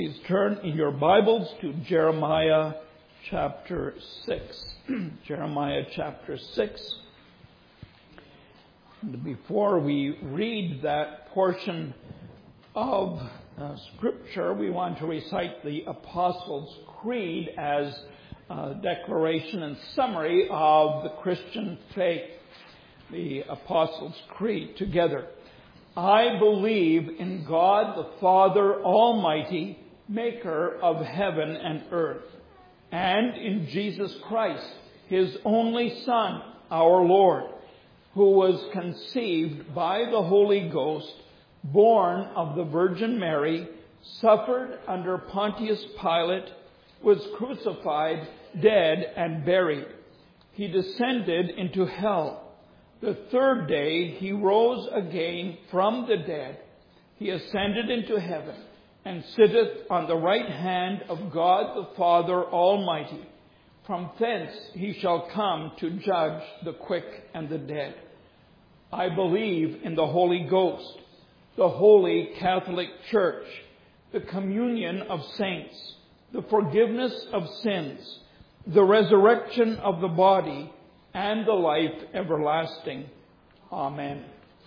Please turn in your Bibles to Jeremiah chapter 6. Jeremiah chapter 6. And before we read that portion of Scripture, we want to recite the Apostles' Creed as a declaration and summary of the Christian faith. The Apostles' Creed together. I believe in God the Father Almighty, maker of heaven and earth, and in Jesus Christ, his only Son, our Lord, who was conceived by the Holy Ghost, born of the Virgin Mary, suffered under Pontius Pilate, was crucified, dead, and buried. He descended into hell. The third day he rose again from the dead. He ascended into heaven and sitteth on the right hand of God the Father Almighty. From thence he shall come to judge the quick and the dead. I believe in the Holy Ghost, the Holy Catholic Church, the communion of saints, the forgiveness of sins, the resurrection of the body, and the life everlasting. Amen.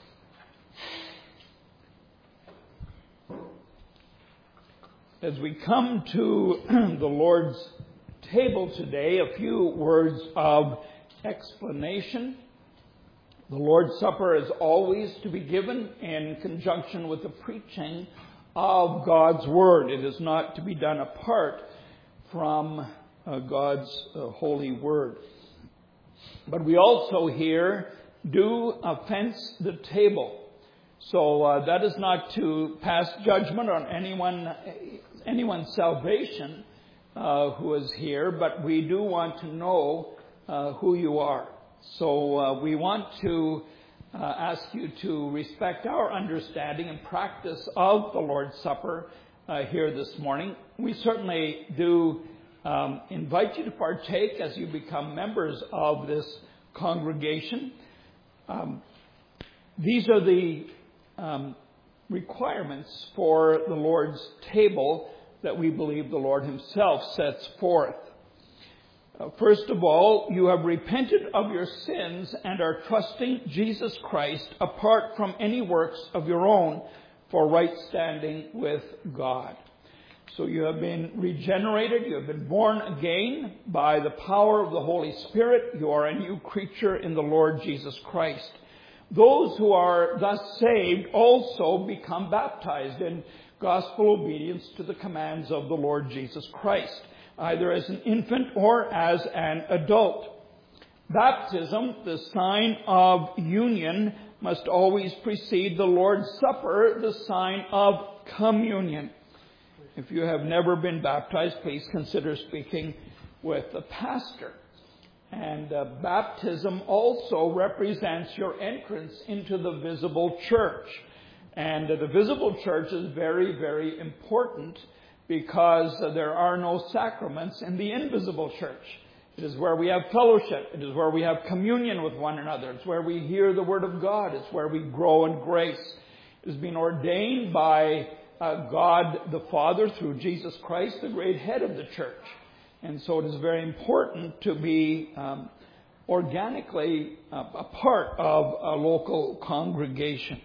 As we come to the Lord's table today, a few words of explanation. The Lord's Supper is always to be given in conjunction with the preaching of God's Word. It is not to be done apart from God's holy Word. But we also here do fence the table. So that is not to pass judgment on anyone's salvation who is here, but we do want to know who you are. So we want to ask you to respect our understanding and practice of the Lord's Supper here this morning. We certainly do invite you to partake as you become members of this congregation. These are the requirements for the Lord's table that we believe the Lord himself sets forth. First of all, you have repented of your sins and are trusting Jesus Christ apart from any works of your own for right standing with God. So you have been regenerated, you have been born again by the power of the Holy Spirit. You are a new creature in the Lord Jesus Christ. Those who are thus saved also become baptized in gospel obedience to the commands of the Lord Jesus Christ, either as an infant or as an adult. Baptism, the sign of union, must always precede the Lord's Supper, the sign of communion. If you have never been baptized, please consider speaking with the pastor. And baptism also represents your entrance into the visible church. And the visible church is very, very important because there are no sacraments in the invisible church. It is where we have fellowship. It is where we have communion with one another. It's where we hear the Word of God. It's where we grow in grace. It has been ordained by God the Father through Jesus Christ, the great head of the church. And so it is very important to be organically a part of a local congregation.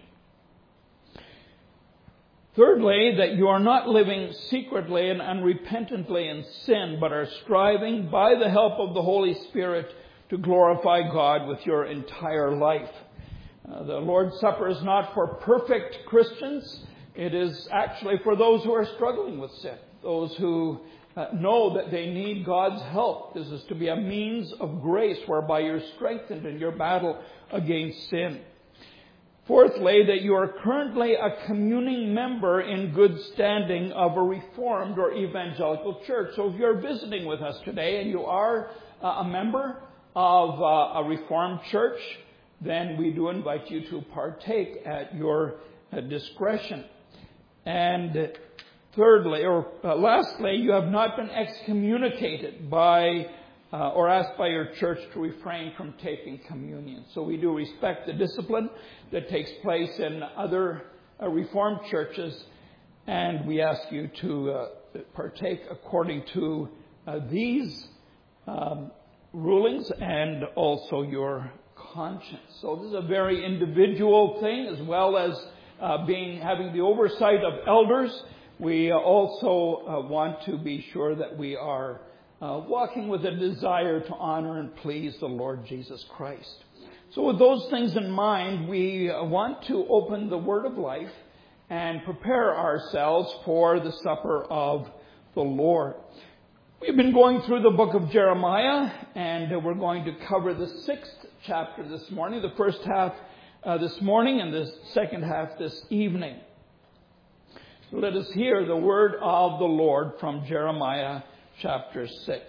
Thirdly, that you are not living secretly and unrepentantly in sin, but are striving by the help of the Holy Spirit to glorify God with your entire life. The Lord's Supper is not for perfect Christians. It is actually for those who are struggling with sin, those who know that they need God's help. This is to be a means of grace whereby you're strengthened in your battle against sin. Fourthly, that you are currently a communing member in good standing of a Reformed or evangelical church. So if you're visiting with us today and you are a member of a Reformed church, then we do invite you to partake at your discretion. And thirdly, or lastly, you have not been excommunicated by or asked by your church to refrain from taking communion. So we do respect the discipline that takes place in other Reformed churches, And we ask you to partake according to these rulings and also your conscience. So this is a very individual thing, as well as having the oversight of elders. We also want to be sure that we are walking with a desire to honor and please the Lord Jesus Christ. So with those things in mind, we want to open the Word of Life and prepare ourselves for the supper of the Lord. We've been going through the book of Jeremiah, and we're going to cover the 6th chapter this morning, the first half this morning and the second half this evening. So let us hear the word of the Lord from Jeremiah chapter 6.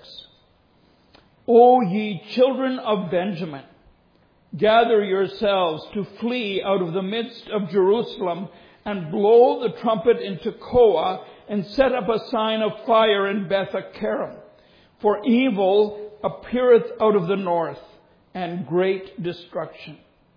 O ye children of Benjamin, gather yourselves to flee out of the midst of Jerusalem, and blow the trumpet in Tekoa, and set up a sign of fire in Beth-Akerim. For evil appeareth out of the north, and great destruction.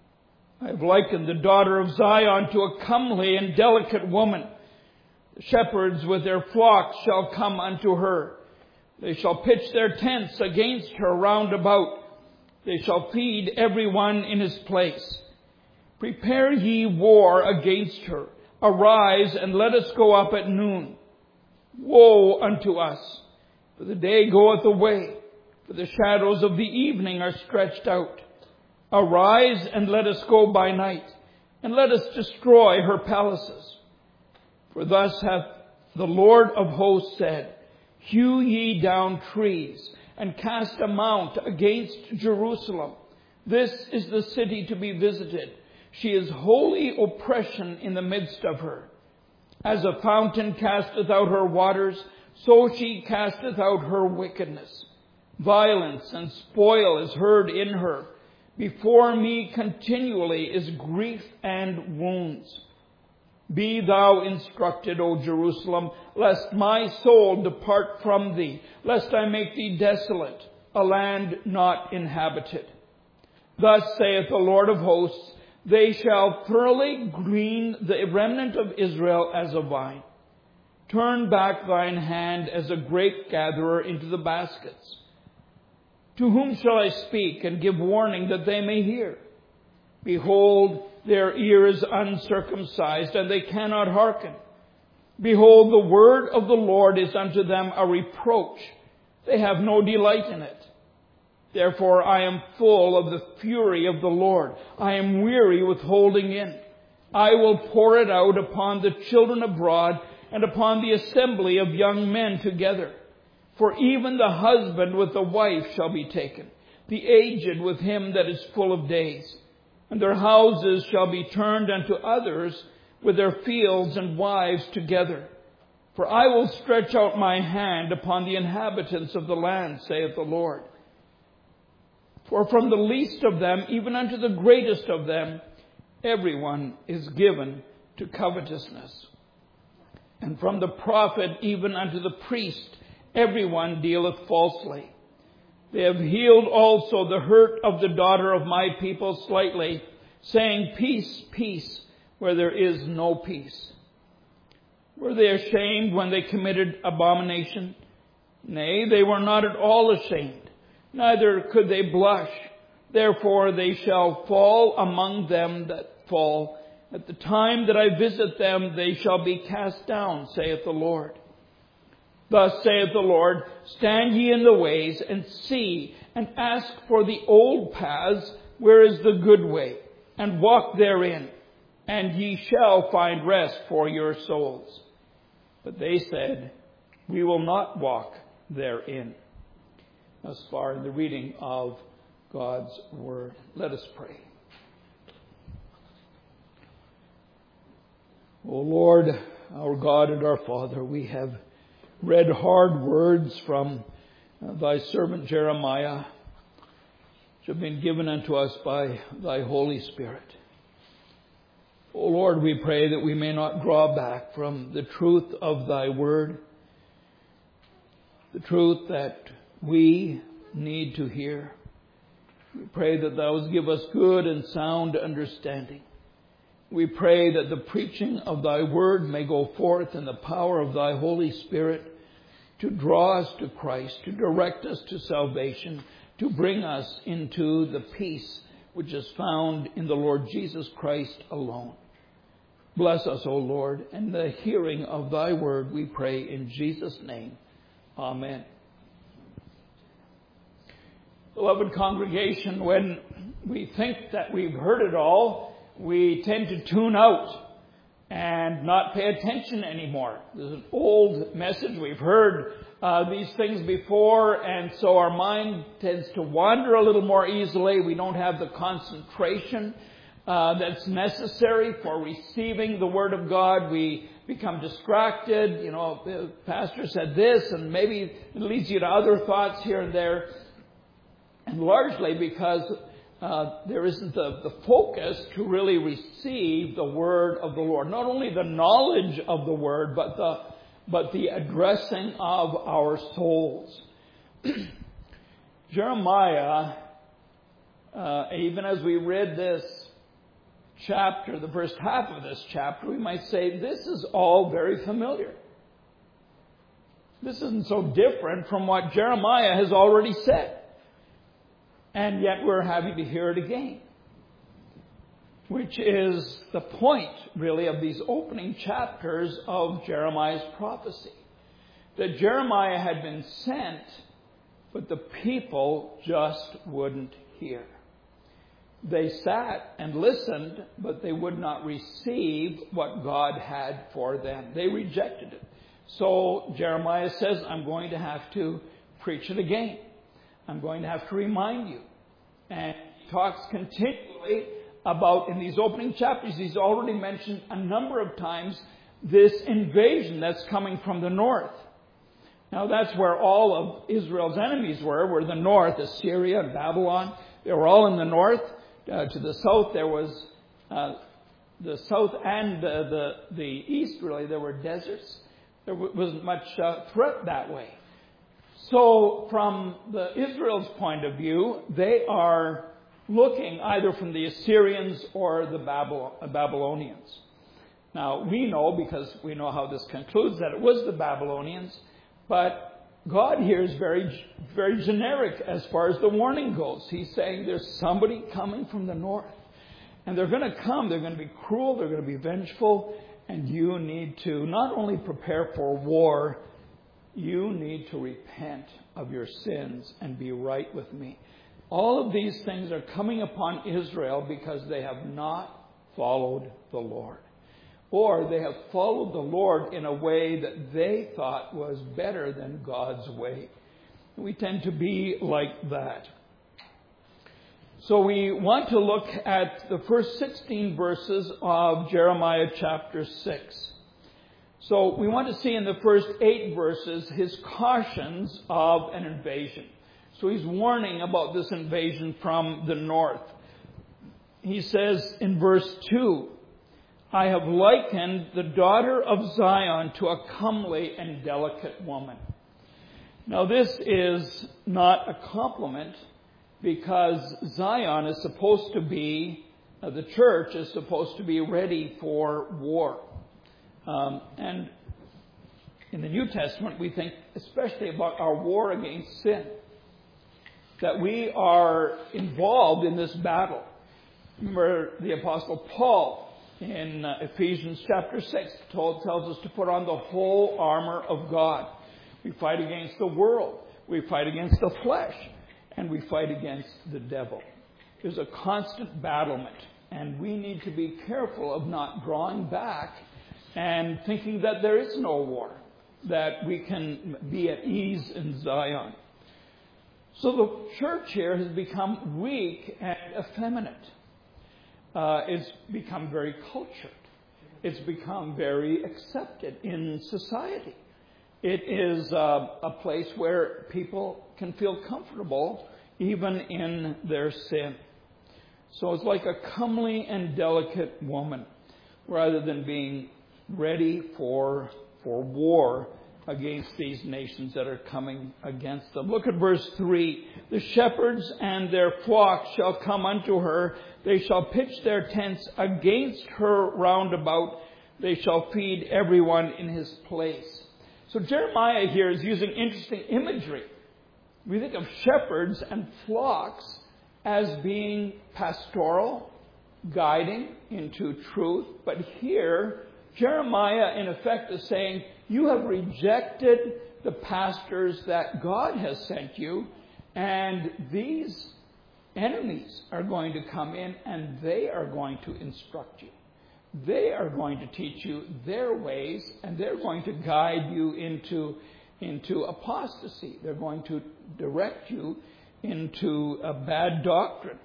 I have likened the daughter of Zion to a comely and delicate woman. The shepherds with their flocks shall come unto her. They shall pitch their tents against her round about. They shall feed every one in his place. Prepare ye war against her. Arise, and let us go up at noon. Woe unto us, for the day goeth away, for the shadows of the evening are stretched out. Arise, and let us go by night, and let us destroy her palaces. For thus hath the Lord of hosts said, Hew ye down trees, and cast a mount against Jerusalem. This is the city to be visited. She is holy oppression in the midst of her. As a fountain casteth out her waters, so she casteth out her wickedness. Violence and spoil is heard in her. Before me continually is grief and wounds. Be thou instructed, O Jerusalem, lest my soul depart from thee, lest I make thee desolate, a land not inhabited. Thus saith the Lord of hosts, they shall thoroughly glean the remnant of Israel as a vine. Turn back thine hand as a grape gatherer into the baskets. To whom shall I speak and give warning that they may hear? Behold, their ear is uncircumcised, and they cannot hearken. Behold, the word of the Lord is unto them a reproach. They have no delight in it. Therefore I am full of the fury of the Lord. I am weary with holding in. I will pour it out upon the children abroad, and upon the assembly of young men together. For even the husband with the wife shall be taken, the aged with him that is full of days. And their houses shall be turned unto others, with their fields and wives together. For I will stretch out my hand upon the inhabitants of the land, saith the Lord. For from the least of them, even unto the greatest of them, everyone is given to covetousness. And from the prophet even unto the priest, everyone dealeth falsely. They have healed also the hurt of the daughter of my people slightly, saying, Peace, peace, where there is no peace. Were they ashamed when they committed abomination? Nay, they were not at all ashamed, neither could they blush. Therefore they shall fall among them that fall. At the time that I visit them, they shall be cast down, saith the Lord. Thus saith the Lord, stand ye in the ways, and see, and ask for the old paths, where is the good way, and walk therein, and ye shall find rest for your souls. But they said, we will not walk therein. Thus far in the reading of God's Word. Let us pray. O Lord, our God and our Father, we have read hard words from thy servant Jeremiah, which have been given unto us by thy Holy Spirit. O Lord, we pray that we may not draw back from the truth of thy word, the truth that we need to hear. We pray that thou would give us good and sound understanding, We pray that the preaching of thy word may go forth in the power of thy Holy Spirit to draw us to Christ, to direct us to salvation, to bring us into the peace which is found in the Lord Jesus Christ alone. Bless us, O Lord, and the hearing of thy word, we pray in Jesus' name. Amen. Beloved congregation, when we think that we've heard it all, we tend to tune out and not pay attention anymore. This is an old message. We've heard these things before, and so our mind tends to wander a little more easily. We don't have the concentration that's necessary for receiving the Word of God. We become distracted. You know, the pastor said this, and maybe it leads you to other thoughts here and there. And largely because there isn't the focus to really receive the Word of the Lord. Not only the knowledge of the Word, but the addressing of our souls. Jeremiah, even as we read this chapter, the first half of this chapter, we might say this is all very familiar. This isn't so different from what Jeremiah has already said. And yet we're having to hear it again. Which is the point, really, of these opening chapters of Jeremiah's prophecy. That Jeremiah had been sent, but the people just wouldn't hear. They sat and listened, but they would not receive what God had for them. They rejected it. So Jeremiah says, I'm going to have to preach it again. I'm going to have to remind you. And he talks continually about, in these opening chapters, he's already mentioned a number of times this invasion that's coming from the north. Now that's where all of Israel's enemies were the north, Assyria and Babylon. They were all in the north. To the south there was the south and the east, really. There were deserts. There wasn't much threat that way. So from Israel's point of view, they are looking either from the Assyrians or the Babylonians. Now, we know, because we know how this concludes, that it was the Babylonians, but God here is very, very generic as far as the warning goes. He's saying there's somebody coming from the north, and they're going to come, they're going to be cruel, they're going to be vengeful, and you need to not only prepare for war, you need to repent of your sins and be right with me. All of these things are coming upon Israel because they have not followed the Lord. Or they have followed the Lord in a way that they thought was better than God's way. We tend to be like that. So we want to look at the first 16 verses of Jeremiah chapter 6. So we want to see in the first 8 verses his cautions of an invasion. So he's warning about this invasion from the north. He says in verse 2, I have likened the daughter of Zion to a comely and delicate woman. Now this is not a compliment, because Zion is supposed to be, the church is supposed to be ready for war. And in the New Testament, we think especially about our war against sin, that we are involved in this battle. Remember the Apostle Paul in Ephesians chapter 6 tells us to put on the whole armor of God. We fight against the world, we fight against the flesh, and we fight against the devil. There's a constant battlement, and we need to be careful of not drawing back and thinking that there is no war, that we can be at ease in Zion. So the church here has become weak and effeminate. It's become very cultured. It's become very accepted in society. It is a place where people can feel comfortable even in their sin. So it's like a comely and delicate woman, rather than being ready for war against these nations that are coming against them. Look at verse 3. The shepherds and their flocks shall come unto her. They shall pitch their tents against her round about. They shall feed everyone in his place. So Jeremiah here is using interesting imagery. We think of shepherds and flocks as being pastoral, guiding into truth. But here, Jeremiah in effect is saying, you have rejected the pastors that God has sent you, and these enemies are going to come in and they are going to instruct you. They are going to teach you their ways, and they're going to guide you into apostasy. They're going to direct you into a bad doctrine.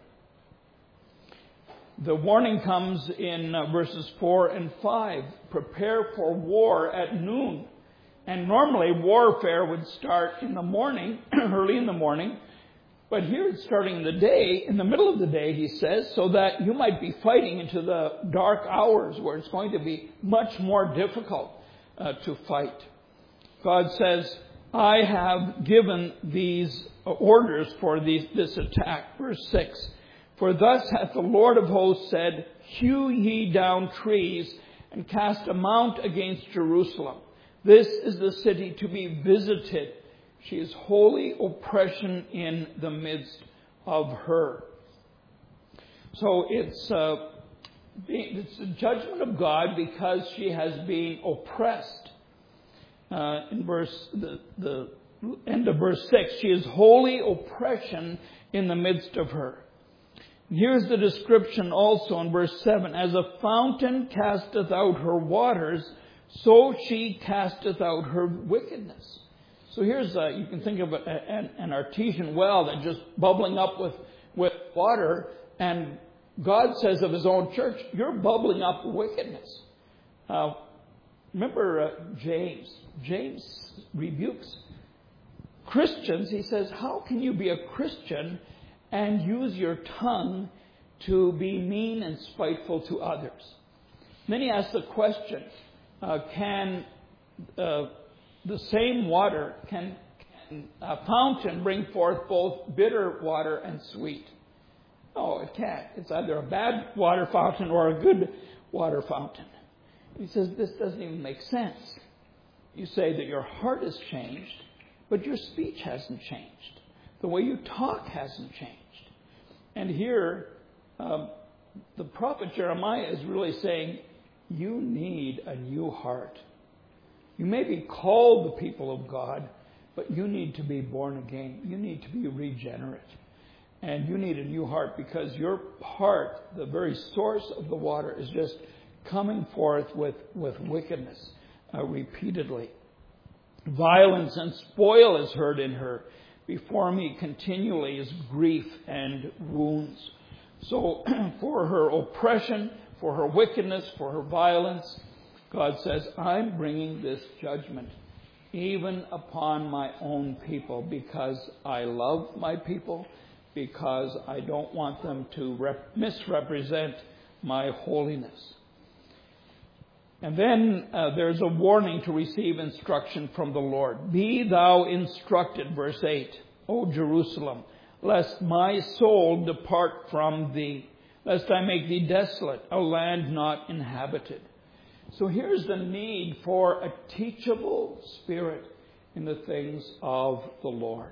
The warning comes in verses 4 and 5. Prepare for war at noon. And normally warfare would start in the morning, early in the morning. But here it's starting in the day, in the middle of the day, he says, so that you might be fighting into the dark hours where it's going to be much more difficult to fight. God says, I have given these orders for this attack. Verse 6. For thus hath the Lord of hosts said, hew ye down trees and cast a mount against Jerusalem. This is the city to be visited. She is holy oppression in the midst of her. So it's the judgment of God because she has been oppressed. In the end of verse 6, she is holy oppression in the midst of her. Here's the description also in verse 7. As a fountain casteth out her waters, so she casteth out her wickedness. So here's, you can think of an artesian well that's just bubbling up with water. And God says of his own church, you're bubbling up wickedness. Remember James. James rebukes Christians. He says, how can you be a Christian and use your tongue to be mean and spiteful to others? And then he asks the question, can the same water, can a fountain bring forth both bitter water and sweet? No, it can't. It's either a bad water fountain or a good water fountain. He says, this doesn't even make sense. You say that your heart has changed, but your speech hasn't changed. The way you talk hasn't changed. And here, the prophet Jeremiah is really saying, you need a new heart. You may be called the people of God, but you need to be born again. You need to be regenerate. And you need a new heart because your heart, the very source of the water, is just coming forth with wickedness repeatedly. Violence and spoil is heard in her. Before me continually is grief and wounds. So for her oppression, for her wickedness, for her violence, God says, I'm bringing this judgment even upon my own people because I love my people, because I don't want them to misrepresent my holiness. And then there's a warning to receive instruction from the Lord. Be thou instructed, verse 8, O Jerusalem, lest my soul depart from thee, lest I make thee desolate, a land not inhabited. So here's the need for a teachable spirit in the things of the Lord.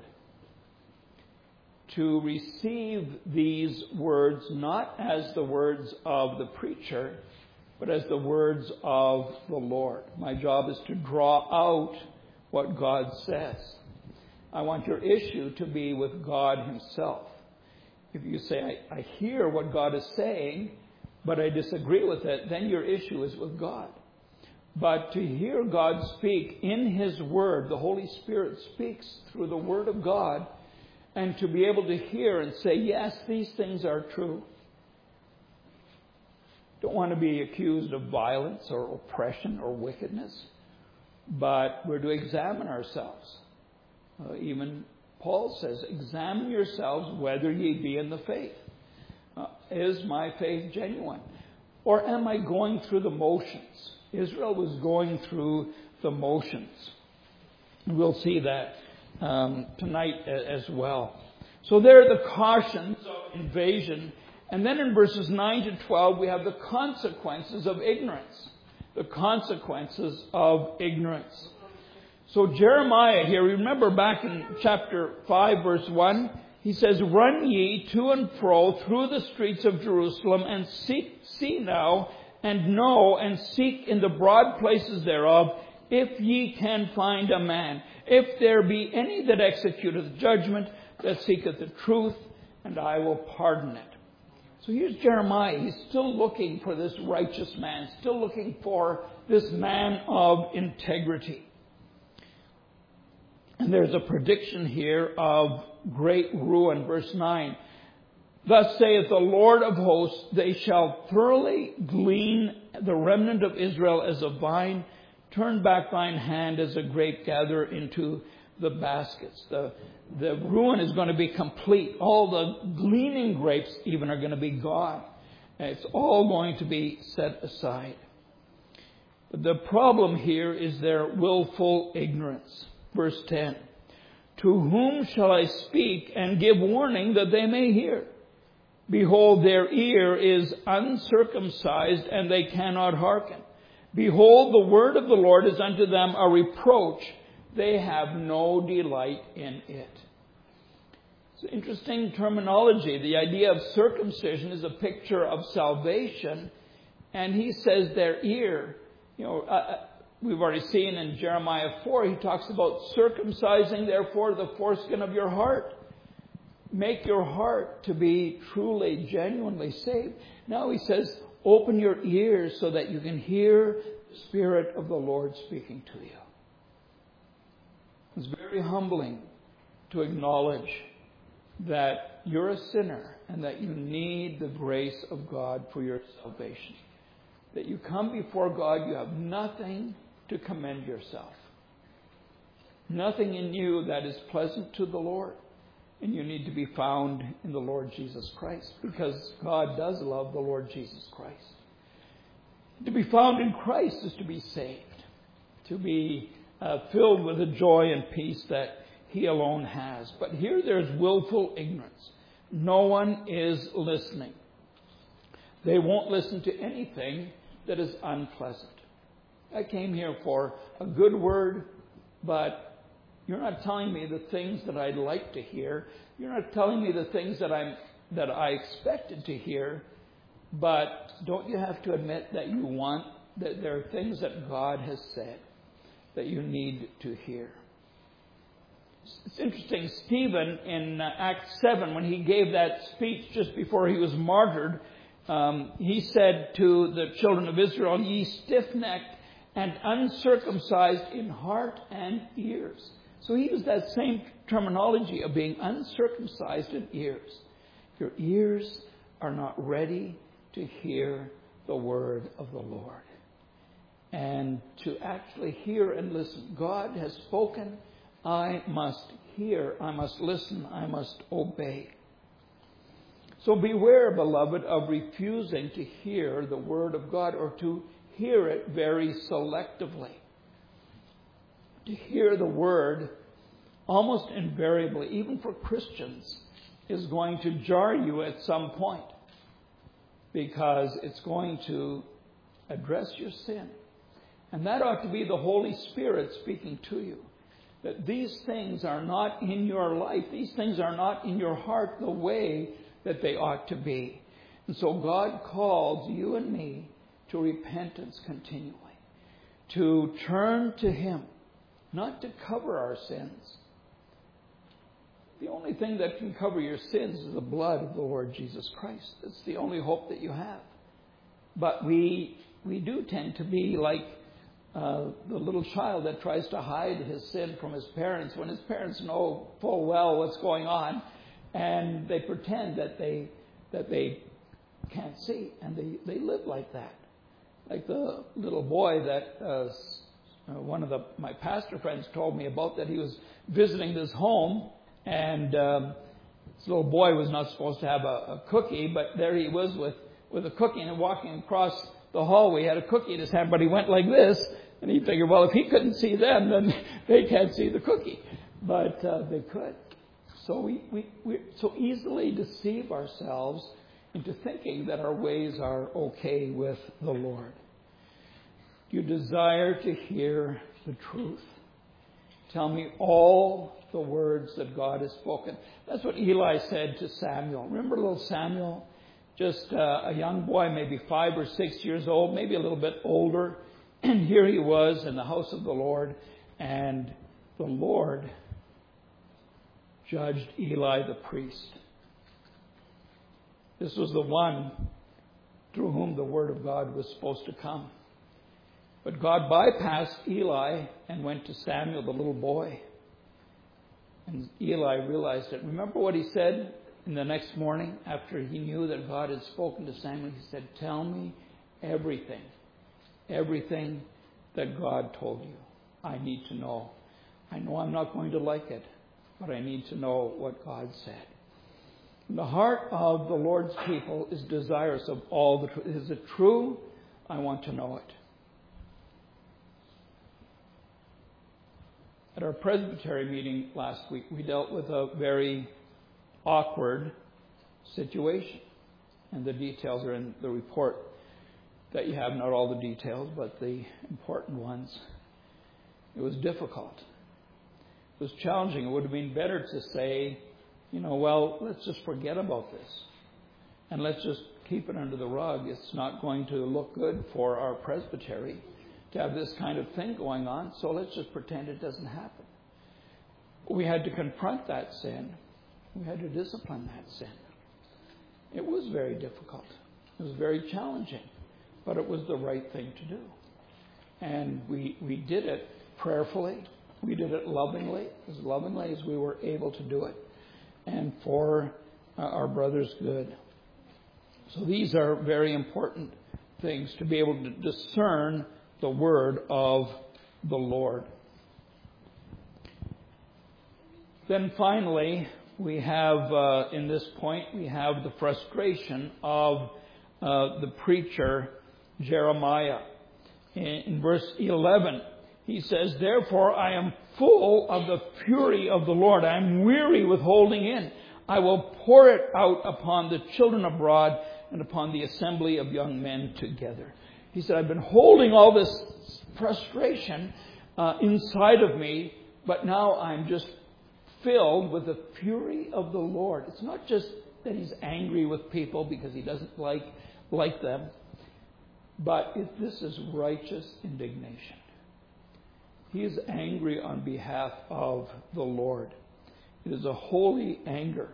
To receive these words not as the words of the preacher, but as the words of the Lord. My job is to draw out what God says. I want your issue to be with God himself. If you say, I hear what God is saying, but I disagree with it, then your issue is with God. But to hear God speak in his word, the Holy Spirit speaks through the word of God, and to be able to hear and say, yes, these things are true. Don't want to be accused of violence or oppression or wickedness, but we're to examine ourselves. Even Paul says, examine yourselves whether ye be in the faith. Is my faith genuine? Or am I going through the motions? Israel was going through the motions. We'll see that tonight as well. So there are the cautions of invasion. And then in verses 9 to 12, we have the consequences of ignorance. The consequences of ignorance. So Jeremiah here, remember back in chapter 5, verse 1, he says, "Run ye to and fro through the streets of Jerusalem, and see now, and know, and seek in the broad places thereof, if ye can find a man, if there be any that executeth judgment, that seeketh the truth, and I will pardon it." So here's Jeremiah. He's still looking for this righteous man, still looking for this man of integrity. And there's a prediction here of great ruin. Verse 9. "Thus saith the Lord of hosts, they shall thoroughly glean the remnant of Israel as a vine. Turn back thine hand as a grape gather into the baskets." The ruin is going to be complete. All the gleaning grapes even are going to be gone. And it's all going to be set aside. But the problem here is their willful ignorance. Verse 10. "To whom shall I speak and give warning that they may hear? Behold, their ear is uncircumcised, and they cannot hearken. Behold, the word of the Lord is unto them a reproach. They have no delight in it." It's interesting terminology. The idea of circumcision is a picture of salvation. And he says their ear. We've already seen in Jeremiah 4, he talks about circumcising, therefore, the foreskin of your heart. Make your heart to be truly, genuinely saved. Now he says, open your ears so that you can hear the Spirit of the Lord speaking to you. It's very humbling to acknowledge that you're a sinner and that you need the grace of God for your salvation. That you come before God, you have nothing to commend yourself. Nothing in you that is pleasant to the Lord. And you need to be found in the Lord Jesus Christ, because God does love the Lord Jesus Christ. To be found in Christ is to be saved, to be filled with the joy and peace that He alone has. But here there's willful ignorance. No one is listening. They won't listen to anything that is unpleasant. I came here for a good word, but you're not telling me the things that I'd like to hear. You're not telling me the things that I expected to hear. But don't you have to admit that that there are things that God has said that you need to hear? It's interesting, Stephen in Acts 7, when he gave that speech just before he was martyred, he said to the children of Israel, "Ye stiff-necked and uncircumcised in heart and ears." So he used that same terminology of being uncircumcised in ears. Your ears are not ready to hear the word of the Lord. And to actually hear and listen. God has spoken. I must hear. I must listen. I must obey. So beware, beloved, of refusing to hear the word of God, or to hear it very selectively. To hear the word almost invariably, even for Christians, is going to jar you at some point, because it's going to address your sin. And that ought to be the Holy Spirit speaking to you. That these things are not in your life. These things are not in your heart the way that they ought to be. And so God calls you and me to repentance continually. To turn to Him. Not to cover our sins. The only thing that can cover your sins is the blood of the Lord Jesus Christ. That's the only hope that you have. But we do tend to be like the little child that tries to hide his sin from his parents when his parents know full well what's going on, and they pretend that they can't see, and they live like that. Like the little boy that one of my pastor friends told me about, that he was visiting this home, and this little boy was not supposed to have a cookie, but there he was with a cookie, and walking across the hallway, he had a cookie in his hand, but he went like this, and he figured, well, if he couldn't see them, then they can't see the cookie. But they could. So we so easily deceive ourselves into thinking that our ways are okay with the Lord. You desire to hear the truth. Tell me all the words that God has spoken. That's what Eli said to Samuel. Remember little Samuel? Just a young boy, maybe 5 or 6 years old, maybe a little bit older. And here he was in the house of the Lord. And the Lord judged Eli the priest. This was the one through whom the word of God was supposed to come. But God bypassed Eli and went to Samuel, the little boy. And Eli realized it. Remember what he said in the next morning after he knew that God had spoken to Samuel? He said, tell me everything that God told you. I need to know. I know I'm not going to like it, but I need to know what God said. The heart of the Lord's people is desirous of all the truth. Is it true? I want to know it. At our presbytery meeting last week, we dealt with a very awkward situation. And the details are in the report that you have, not all the details, but the important ones. It was difficult. It was challenging. It would have been better to say, well, let's just forget about this. And let's just keep it under the rug. It's not going to look good for our presbytery to have this kind of thing going on, so let's just pretend it doesn't happen. We had to confront that sin. We had to discipline that sin. It was very difficult. It was very challenging, but it was the right thing to do. And we did it prayerfully. We did it lovingly as we were able to do it, and for our brother's good. So these are very important things, to be able to discern the word of the Lord. Then finally, we have, in this point, we have the frustration of the preacher Jeremiah. In verse 11, he says, therefore I am full of the fury of the Lord. I am weary with holding in. I will pour it out upon the children abroad and upon the assembly of young men together. He said, I've been holding all this frustration inside of me, but now I'm just filled with the fury of the Lord. It's not just that he's angry with people because he doesn't like them, but this is righteous indignation. He is angry on behalf of the Lord. It is a holy anger.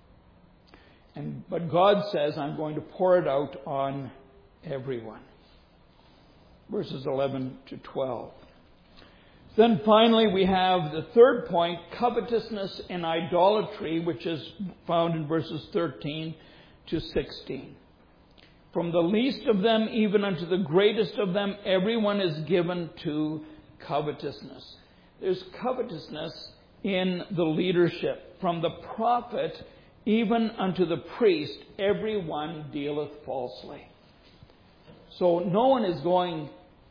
But God says, I'm going to pour it out on everyone. Verses 11 to 12. Then finally we have the third point, covetousness and idolatry, which is found in verses 13 to 16. From the least of them even unto the greatest of them, everyone is given to covetousness. There's covetousness in the leadership. From the prophet even unto the priest, everyone dealeth falsely. So no one is going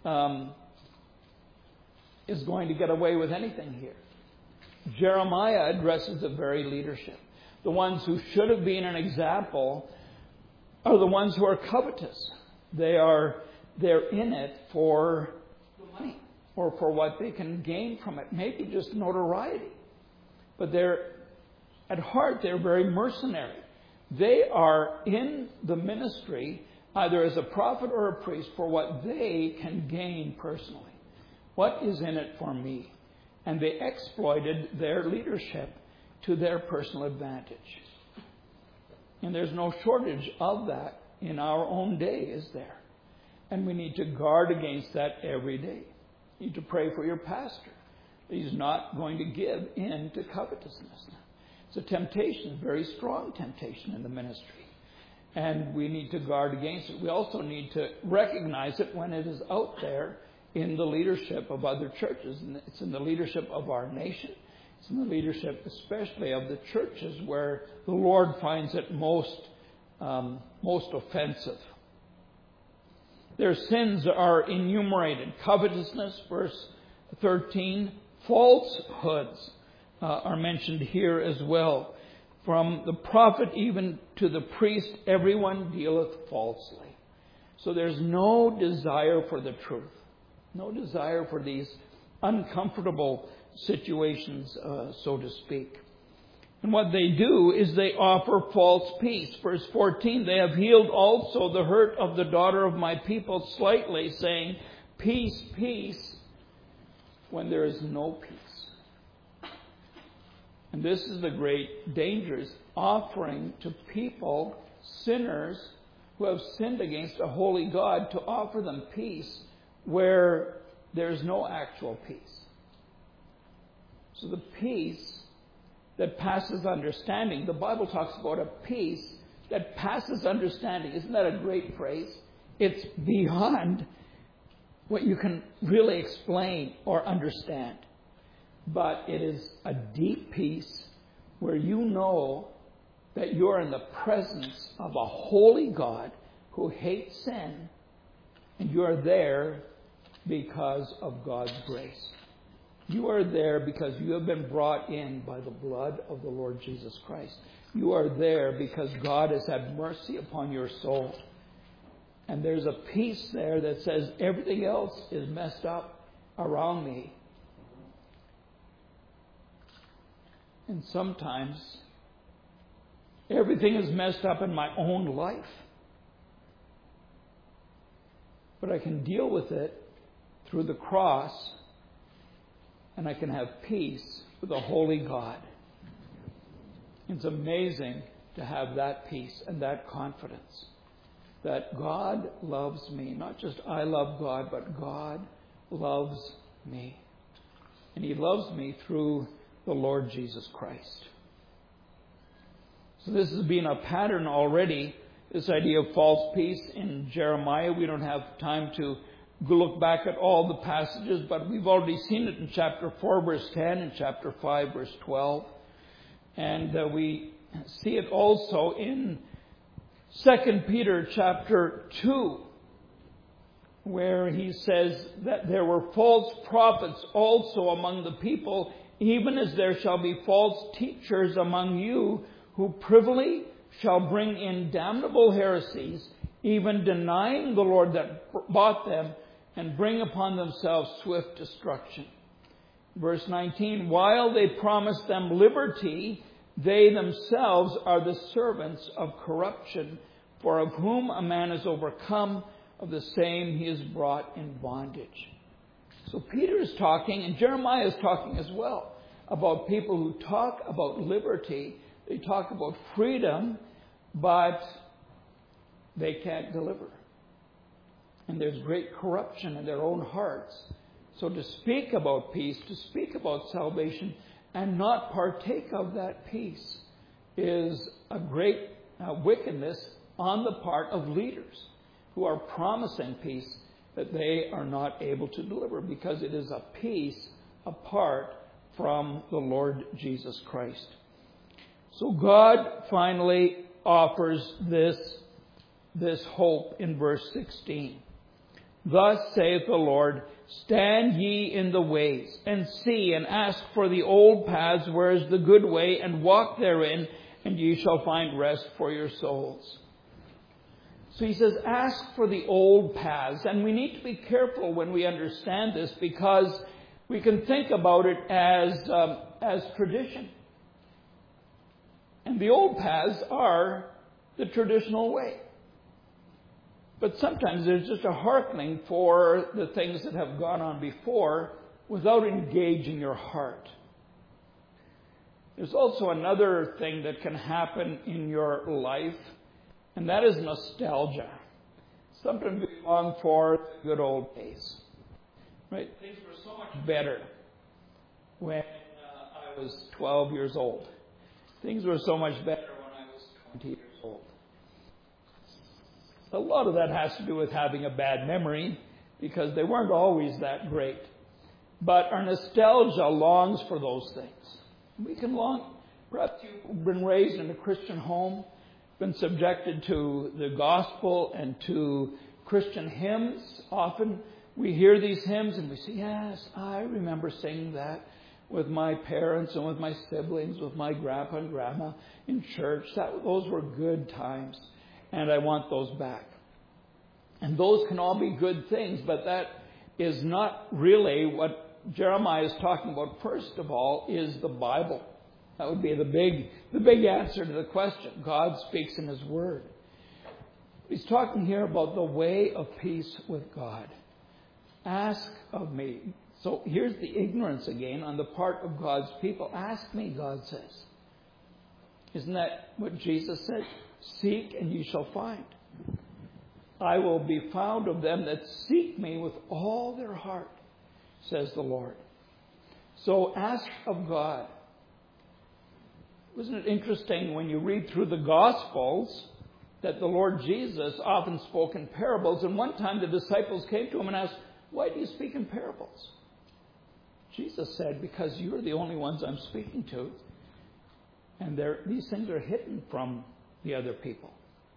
to get away with anything here. Jeremiah addresses the very leadership. The ones who should have been an example are the ones who are covetous. They're in it for the money or for what they can gain from it, maybe just notoriety. But at heart, they're very mercenary. They are in the ministry either as a prophet or a priest for what they can gain personally. What is in it for me? And they exploited their leadership to their personal advantage. And there's no shortage of that in our own day, is there? And we need to guard against that every day. You need to pray for your pastor. He's not going to give in to covetousness. It's a temptation, a very strong temptation in the ministry. And we need to guard against it. We also need to recognize it when it is out there in the leadership of other churches. And it's in the leadership of our nation. It's in the leadership especially of the churches where the Lord finds it most offensive. Their sins are enumerated. Covetousness, verse 13. Falsehoods are mentioned here as well. From the prophet even to the priest, everyone dealeth falsely. So there's no desire for the truth. No desire for these uncomfortable situations, so to speak. And what they do is they offer false peace. Verse 14, they have healed also the hurt of the daughter of my people slightly, saying, peace, peace, when there is no peace. And this is the great danger, is offering to people, sinners who have sinned against a holy God, to offer them peace where there is no actual peace. So the peace that passes understanding. The Bible talks about a peace that passes understanding. Isn't that a great phrase? It's beyond what you can really explain or understand. But it is a deep peace where you know that you're in the presence of a holy God who hates sin, and you are there because of God's grace. You are there because you have been brought in by the blood of the Lord Jesus Christ. You are there because God has had mercy upon your soul. And there's a peace there that says everything else is messed up around me. And sometimes everything is messed up in my own life. But I can deal with it through the cross, and I can have peace with a holy God. It's amazing to have that peace and that confidence that God loves me. Not just I love God, but God loves me. And He loves me through the Lord Jesus Christ. So this has been a pattern already, this idea of false peace in Jeremiah. We don't have time to look back at all the passages, but we've already seen it in chapter 4, verse 10, and chapter 5, verse 12. And we see it also in 2 Peter chapter 2, where he says that there were false prophets also among the people, even as there shall be false teachers among you, who privily shall bring in damnable heresies, even denying the Lord that bought them, and bring upon themselves swift destruction. Verse 19, while they promise them liberty, they themselves are the servants of corruption, for of whom a man is overcome, of the same he is brought in bondage. So Peter is talking, and Jeremiah is talking as well, about people who talk about liberty. They talk about freedom, but they can't deliver. And there's great corruption in their own hearts. So to speak about peace, to speak about salvation, and not partake of that peace is a great wickedness on the part of leaders who are promising peace that they are not able to deliver, because it is a peace apart from the Lord Jesus Christ. So God finally offers this hope in verse 16. Thus saith the Lord, stand ye in the ways, and see, and ask for the old paths, where is the good way, and walk therein, and ye shall find rest for your souls. So he says, ask for the old paths. And we need to be careful when we understand this, because we can think about it as tradition. And the old paths are the traditional way. But sometimes there's just a hearkening for the things that have gone on before without engaging your heart. There's also another thing that can happen in your life, and that is nostalgia. Sometimes we long for the good old days. Right? Things were so much better when I was 12 years old. Things were so much better when I was 20 years old. A lot of that has to do with having a bad memory, because they weren't always that great. But our nostalgia longs for those things. We can long. Perhaps you've been raised in a Christian home, been subjected to the gospel and to Christian hymns. Often we hear these hymns and we say, yes, I remember singing that with my parents and with my siblings, with my grandpa and grandma in church. Those were good times, and I want those back. And those can all be good things, but that is not really what Jeremiah is talking about. First of all, is the Bible. That would be the big answer to the question. God speaks in His Word. He's talking here about the way of peace with God. Ask of me. So here's the ignorance again on the part of God's people. Ask me, God says. Isn't that what Jesus said? Seek and you shall find. I will be found of them that seek me with all their heart, says the Lord. So ask of God. Isn't it interesting when you read through the Gospels that the Lord Jesus often spoke in parables? And one time the disciples came to Him and asked, why do you speak in parables? Jesus said, because you're the only ones I'm speaking to. And these things are hidden from the other people.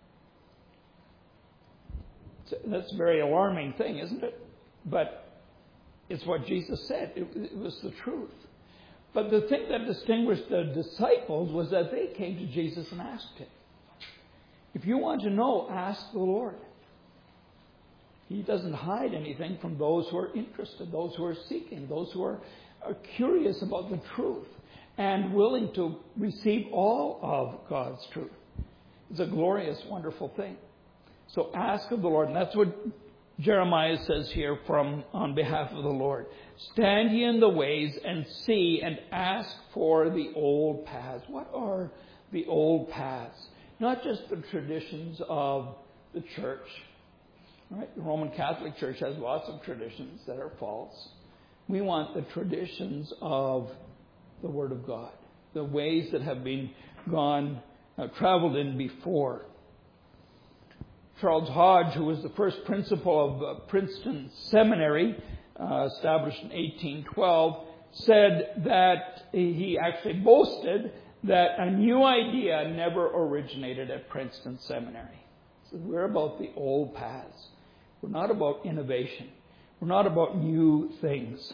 So that's a very alarming thing, isn't it? But it's what Jesus said. It was the truth. But the thing that distinguished the disciples was that they came to Jesus and asked Him. If you want to know, ask the Lord. He doesn't hide anything from those who are interested, those who are seeking, those who are curious about the truth and willing to receive all of God's truth. It's a glorious, wonderful thing. So ask of the Lord. And that's what Jeremiah says here on behalf of the Lord. Stand ye in the ways and see and ask for the old paths. What are the old paths? Not just the traditions of the church. Right? The Roman Catholic Church has lots of traditions that are false. We want the traditions of the Word of God. The ways that have been traveled in before. Charles Hodge, who was the first principal of Princeton Seminary, established in 1812, said that he actually boasted that a new idea never originated at Princeton Seminary. So we're about the old paths. We're not about innovation. We're not about new things.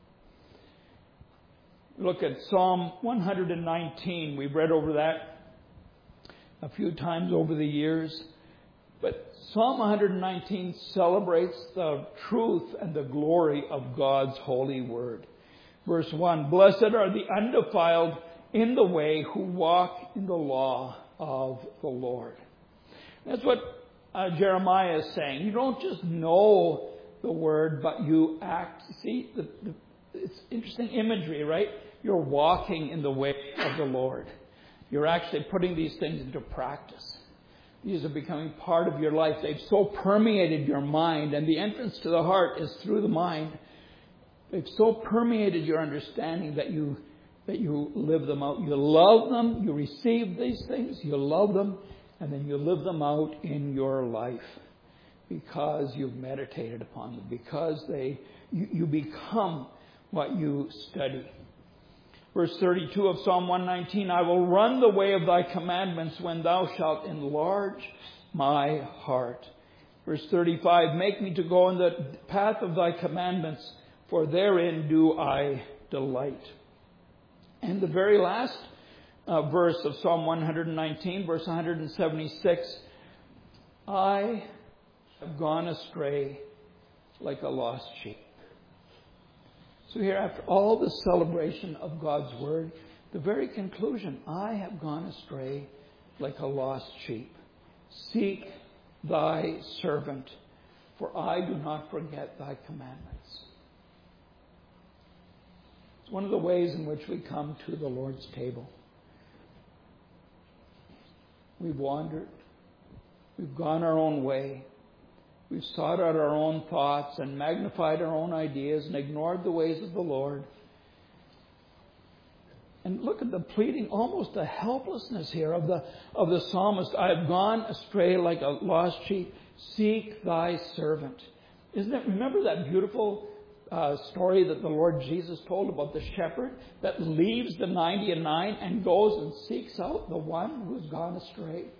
Look at Psalm 119. We've read over that a few times over the years. But Psalm 119 celebrates the truth and the glory of God's holy word. Verse 1, blessed are the undefiled in the way who walk in the law of the Lord. That's what Jeremiah is saying. You don't just know the word, but you act. See, it's interesting imagery, right? You're walking in the way of the Lord. You're actually putting these things into practice. These are becoming part of your life. They've so permeated your mind, and the entrance to the heart is through the mind. They've so permeated your understanding that you live them out. You love them, you receive these things, you love them, and then you live them out in your life because you've meditated upon them, because you become what you study. Verse 32 of Psalm 119, I will run the way of thy commandments when thou shalt enlarge my heart. Verse 35, make me to go in the path of thy commandments, for therein do I delight. And the very last verse of Psalm 119, verse 176, I have gone astray like a lost sheep. So here, after all the celebration of God's word, the very conclusion, I have gone astray like a lost sheep. Seek thy servant, for I do not forget thy commandments. It's one of the ways in which we come to the Lord's table. We've wandered. We've gone our own way. We've sought out our own thoughts and magnified our own ideas and ignored the ways of the Lord. And look at the pleading, almost the helplessness here of the psalmist. I have gone astray like a lost sheep. Seek thy servant. Isn't it? Remember that beautiful story that the Lord Jesus told about the shepherd that leaves the 99 and goes and seeks out the one who's gone astray.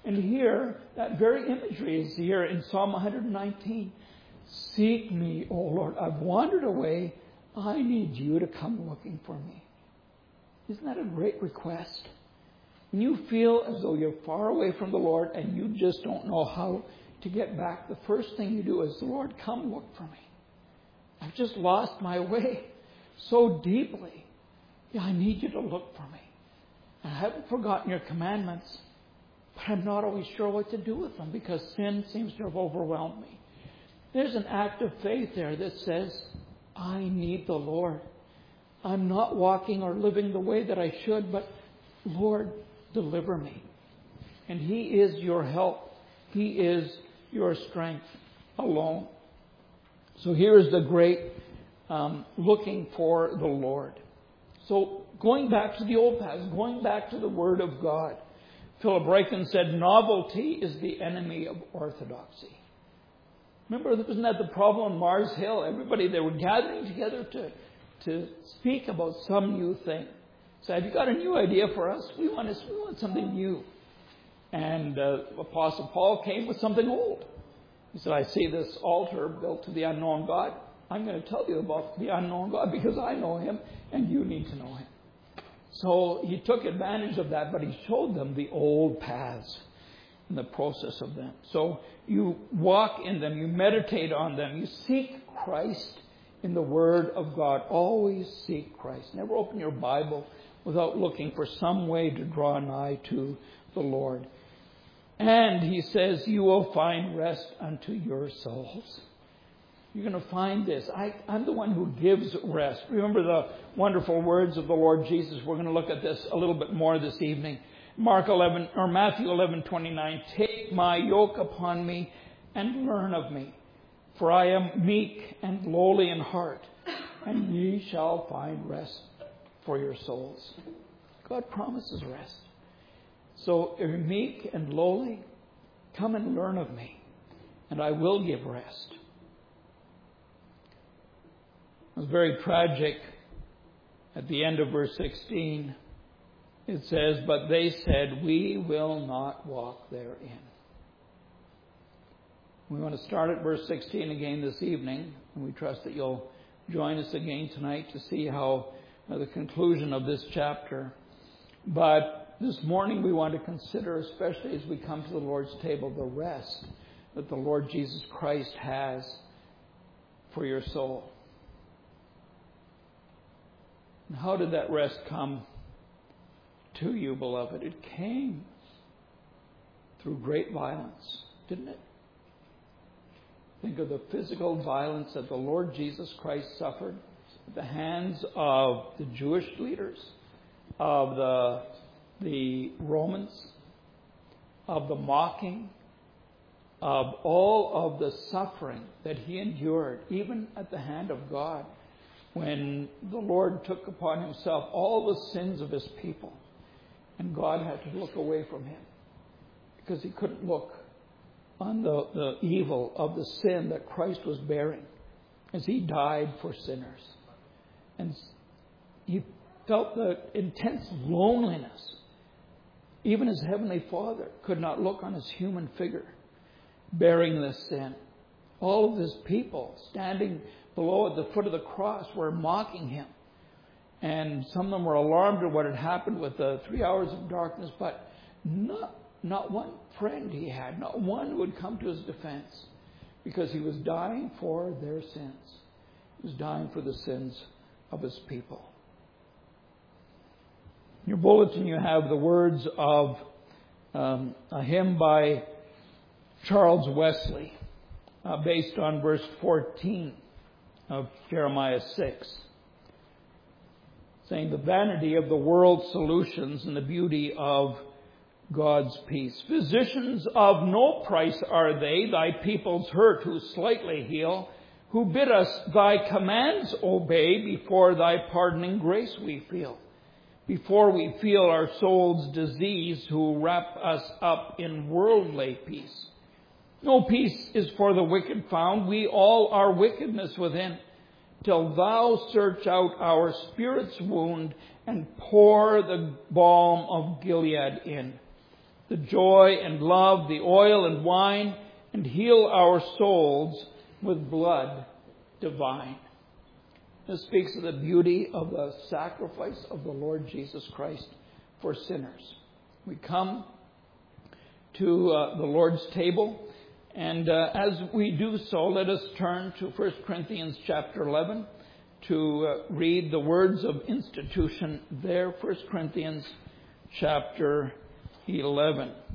And here, that very imagery is here in Psalm 119. Seek me, O Lord. I've wandered away. I need you to come looking for me. Isn't that a great request? When you feel as though you're far away from the Lord and you just don't know how to get back, the first thing you do is, Lord, come look for me. I've just lost my way so deeply. Yeah, I need you to look for me. I haven't forgotten your commandments, but I'm not always sure what to do with them because sin seems to have overwhelmed me. There's an act of faith there that says, I need the Lord. I'm not walking or living the way that I should, but Lord, deliver me. And He is your help. He is your strength alone. So here is the great looking for the Lord. So going back to the old paths, going back to the Word of God, Philip Ryken said, novelty is the enemy of orthodoxy. Remember, wasn't that the problem on Mars Hill? Everybody, they were gathering together to speak about some new thing. So have you got a new idea for us? We want something new. And Apostle Paul came with something old. He said, I see this altar built to the unknown God. I'm going to tell you about the unknown God because I know Him and you need to know Him. So he took advantage of that, but he showed them the old paths and the process of them. So you walk in them, you meditate on them, you seek Christ in the Word of God. Always seek Christ. Never open your Bible without looking for some way to draw nigh to the Lord. And he says, you will find rest unto your souls. You're going to find this. I'm the one who gives rest. Remember the wonderful words of the Lord Jesus. We're going to look at this a little bit more this evening. Matthew 11:29. Take my yoke upon me and learn of me, for I am meek and lowly in heart, and ye shall find rest for your souls. God promises rest. So if you're meek and lowly, come and learn of me, and I will give rest. It was very tragic. At the end of verse 16, it says, but they said, we will not walk therein. We want to start at verse 16 again this evening, and we trust that you'll join us again tonight to see how the conclusion of this chapter. But this morning we want to consider, especially as we come to the Lord's table, the rest that the Lord Jesus Christ has for your soul. And how did that rest come to you, beloved? It came through great violence, didn't it? Think of the physical violence that the Lord Jesus Christ suffered at the hands of the Jewish leaders, of the Romans, of the mocking, of all of the suffering that He endured, even at the hand of God, when the Lord took upon Himself all the sins of His people. And God had to look away from Him because He couldn't look on the evil of the sin that Christ was bearing as He died for sinners. And He felt the intense loneliness. Even His Heavenly Father could not look on His human figure bearing this sin. All of His people standing below at the foot of the cross were mocking Him. And some of them were alarmed at what had happened with the 3 hours of darkness, but not one friend He had, not one would come to His defense, because He was dying for their sins. He was dying for the sins of His people. In your bulletin you have the words of a hymn by Charles Wesley, based on verse 14 of Jeremiah 6. Saying the vanity of the world's solutions and the beauty of God's peace. Physicians of no price are they, thy people's hurt who slightly heal, who bid us thy commands obey, before thy pardoning grace we feel. Before we feel our soul's disease, who wrap us up in worldly peace. No peace is for the wicked found, we all are wickedness within, till thou search out our spirit's wound and pour the balm of Gilead in. the joy and love, the oil and wine, and heal our souls with blood divine. This speaks of the beauty of the sacrifice of the Lord Jesus Christ for sinners. We come to the Lord's table, and as we do so, let us turn to 1 Corinthians chapter 11 to read the words of institution there. 1 Corinthians chapter 11.